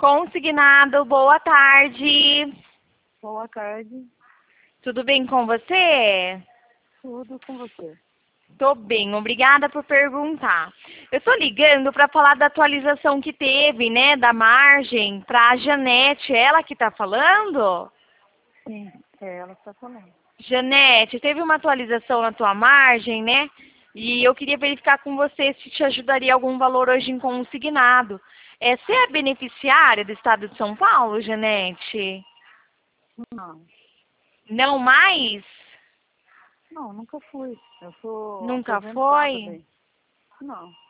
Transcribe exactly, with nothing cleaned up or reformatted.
Consignado, boa tarde. Boa tarde. Tudo bem com você? Tudo com você. Tô bem, obrigada por perguntar. Eu tô ligando para falar da atualização que teve, né, da margem para a Janete. Ela que tá falando? Sim, é ela que está falando. Janete, teve uma atualização na tua margem, né? E eu queria verificar com você se te ajudaria algum valor hoje em consignado. É, você é beneficiária do Estado de São Paulo, Janete? Não, Não mais? não, nunca fui. Eu sou Nunca aposentada foi? bem. Não.